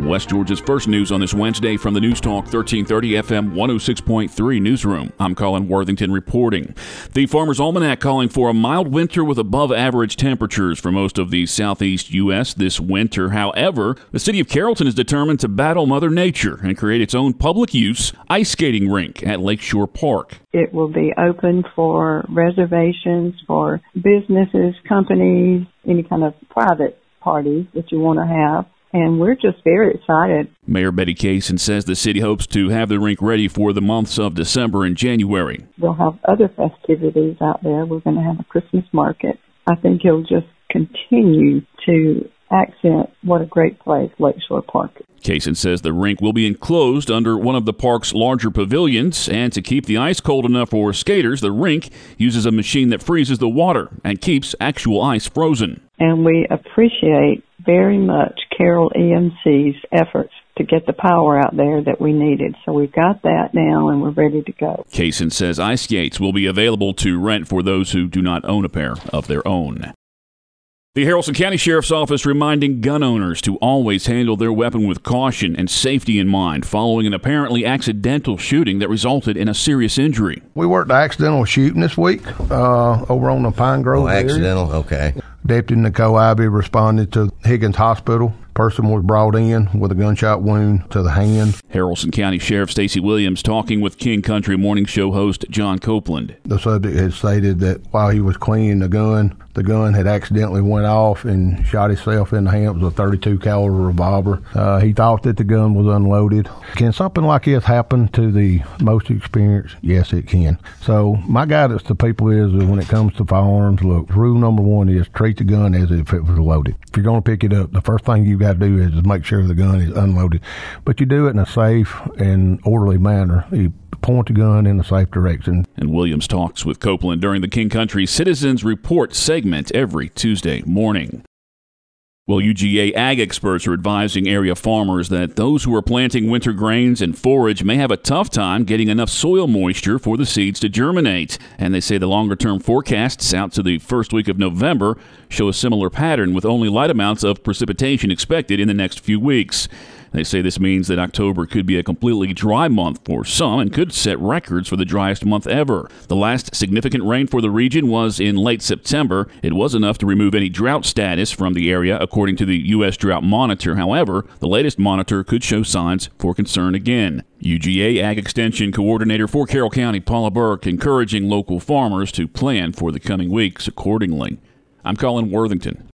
West Georgia's first news on this Wednesday from the News Talk 1330 FM 106.3 newsroom. I'm Colin Worthington reporting. The Farmer's Almanac calling for a mild winter with above average temperatures for most of the southeast U.S. this winter. However, the city of Carrollton is determined to battle Mother Nature and create its own public use ice skating rink at Lakeshore Park. It will be open for reservations for businesses, companies, any kind of private parties that you want to have. And we're just very excited. Mayor Betty Kaysen says the city hopes to have the rink ready for the months of December and January. We'll have other festivities out there. We're going to have a Christmas market. I think it'll just continue to accent what a great place Lakeshore Park is. Kaysen says the rink will be enclosed under one of the park's larger pavilions, and to keep the ice cold enough for skaters, the rink uses a machine that freezes the water and keeps actual ice frozen. And we appreciate very much Carroll EMC's efforts to get the power out there that we needed. So we've got that now, and we're ready to go. Kaysen says ice skates will be available to rent for those who do not own a pair of their own. The Haralson County Sheriff's Office reminding gun owners to always handle their weapon with caution and safety in mind following an apparently accidental shooting that resulted in a serious injury. We worked the accidental shooting this week over on the Pine Grove area. Accidental, okay. Deputy Nicole Ivy responded to Higgins Hospital. Person was brought in with a gunshot wound to the hand. Haralson County Sheriff Stacey Williams talking with King Country Morning Show host John Copeland. The subject had stated that while he was cleaning the gun had accidentally went off and shot himself in the hand. It was a .32 caliber revolver. He thought that the gun was unloaded. Can something like this happen to the most experienced? Yes, it can. So my guidance to people is that when it comes to firearms, look, rule number one is treat the gun as if it was loaded. If you're going to pick it up, the first thing you've got to do is make sure the gun is unloaded. But you do it in a safe and orderly manner. You point the gun in a safe direction. And Williams talks with Copeland during the King Country Citizens Report segment every Tuesday morning. Well, UGA ag experts are advising area farmers that those who are planting winter grains and forage may have a tough time getting enough soil moisture for the seeds to germinate. And they say the longer-term forecasts out to the first week of November show a similar pattern with only light amounts of precipitation expected in the next few weeks. They say this means that October could be a completely dry month for some and could set records for the driest month ever. The last significant rain for the region was in late September. It was enough to remove any drought status from the area, according to the U.S. Drought Monitor. However, the latest monitor could show signs for concern again. UGA Ag Extension Coordinator for Carroll County, Paula Burke, encouraging local farmers to plan for the coming weeks accordingly. I'm Colin Worthington.